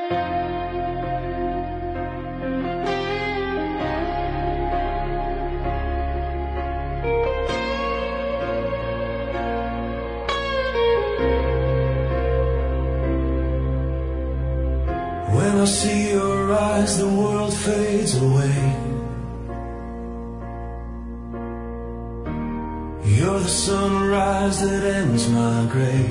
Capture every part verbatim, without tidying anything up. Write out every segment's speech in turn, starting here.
When I see your eyes, the world fades away. You're the sunrise that ends my gray.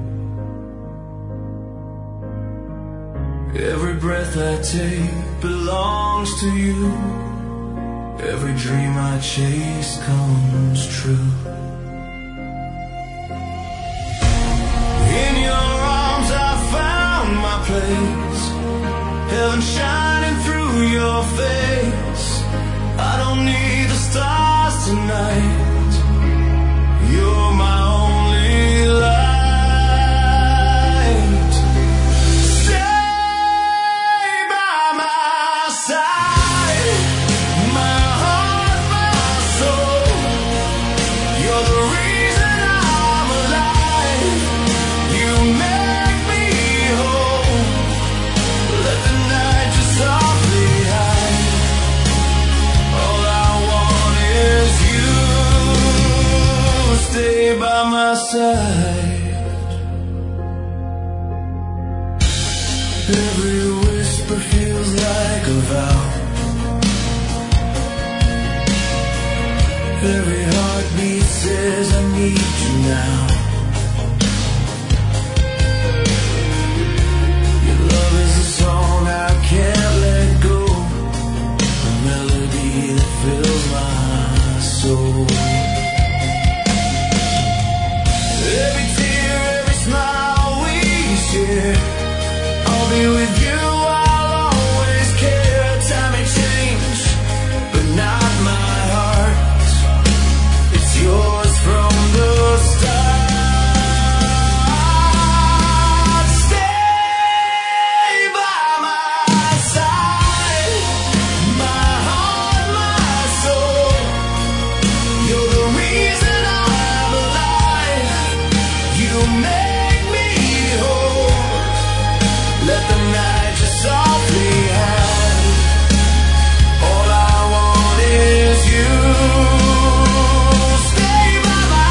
Every breath I take belongs to you. Every dream I chase comes true. In your arms I found my place. Heaven shining through your face. I don't need the stars tonight. You're my only light. Stay by my side, my heart, my soul. You're the reason I'm alive. You make me whole. Let the night just softly hide. All I want is you. Stay by my side. Every whisper feels like a vow. Every heartbeat says I need you now. Your love is a song I can't let go, a melody that fills my soul. Every tear, every smile we share, I'll be with you, I'll always care. Time may change, but not my heart. It's yours from the start. Stay by my side, my heart, my soul. You're the reason I'm alive. You make me whole. Let the night just softly hide. All I want is you. Stay by my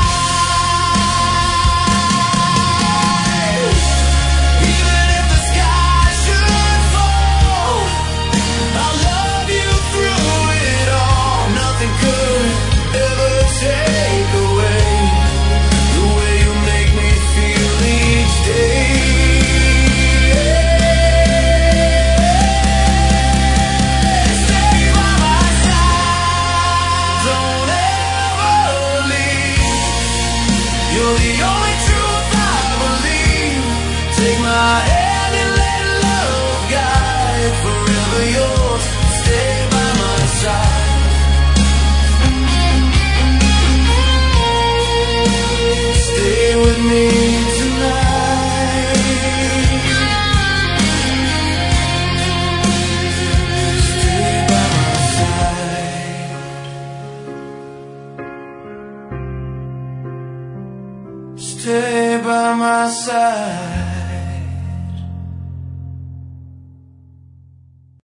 side. Even if the sky should fall, I'll love you through it all. Nothing could ever take away the way you make me feel each day. Stay by my side. Don't ever leave. You're the only truth I believe. Take my hand and let love guide. Forever yours. Stay by my side. Stay with me tonight. Stay by my side. Stay by my side.